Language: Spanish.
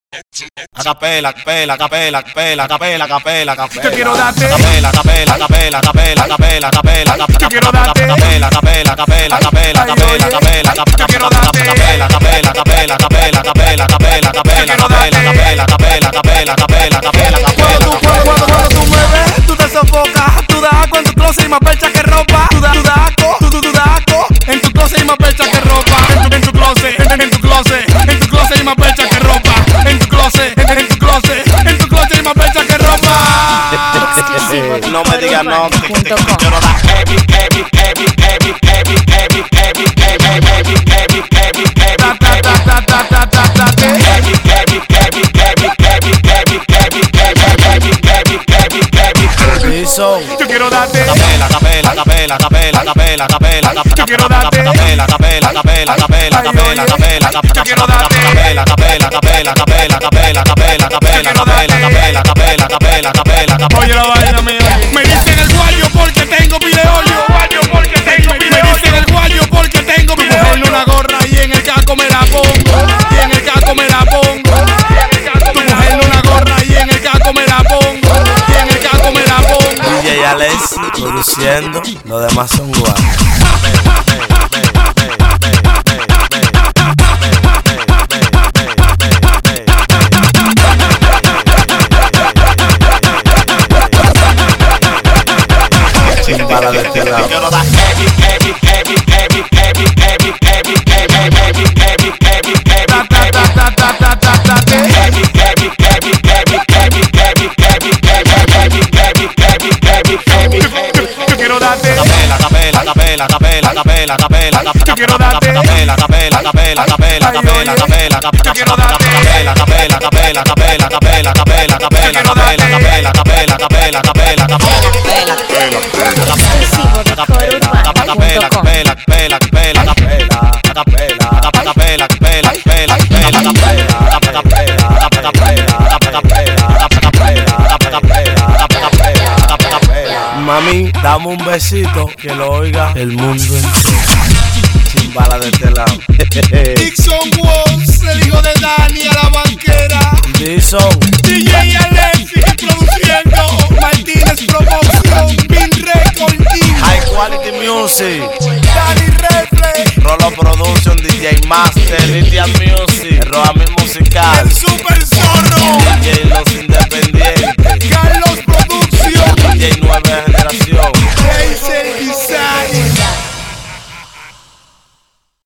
Capela, capela, capela, capela, capela, capela, capela. Yo quiero darte. Capela, capela, capela, capela, capela, capela, Yo quiero darte. capela, capela, capela, capela, capela, capela, Yo quiero darte. capela, capela, capela, capela, capela, capela, capela, capela, capela, capela, capela, capela, capela. Cuando tú me ves, tú te sofocas. Tú das asco en tu closet y más percha que ropa. Tú das asco, tú das asco en tu closet y más percha que ropa. En tu closet, en tu closet, en tu closet y más percha que ropa. En tu closet, en tu closet, en tu closet y más percha que ropa. No me digas no, Quiero dar heavy, heavy, heavy, heavy, heavy, heavy, heavy, heavy, heavy, heavy, heavy, Ta ta ta ta ta ta ta ta. heavy, heavy, heavy, heavy, heavy, heavy, heavy, heavy, heavy, heavy, heavy. Yo quiero darte. Capela, capela, capela, capela, capela, capela, Yo quiero darte. capela, capela, capela, capela, capela, capela, Yo quiero darte. capela, capela, capela, capela, capela, capela, capela, capela, capela, capela, capela, capela. Oye la vaina mía. Me dicen el guayo porque tengo pileolio. Me dicen el guayo porque tengo pileolio. En una gorra y en el casco me la pongo. Y en el casco me la pongo. Tu mujer en una gorra y en el casco me la pongo. Y en el casco me la pongo. DJ Alessi produciendo, los demás son guapos. Chimbala de este lado. Quiero dar heavy, heavy, heavy, heavy, heavy, heavy, heavy, heavy, heavy, heavy, heavy, Ta ta ta ta ta ta ta ta. heavy, heavy, heavy, heavy, heavy, heavy, heavy, heavy, heavy, heavy, heavy, heavy, heavy. Yo quiero darte. Capela, capela, capela, capela, capela, capela, Yo quiero darte. capela, capela, capela, capela, capela, capela, Yo quiero darte. capela, capela, capela, capela, capela, capela, capela, capela, capela, capela, capela, capela. Exclusivo de corourbano.com. Mami, dame un besito que lo oiga el mundo entero. Chimbala de este lado. Dixon Walls, el hijo de Dani a la banquera. Dixon, DJ Alessi produciendo. Martínez Promoción. Bin Record Team. High Quality Music, Dani Reflex. Rolo Production, DJ Master, Christian Music, Roami Musical, El Super Zorro. DJ Los Independientes.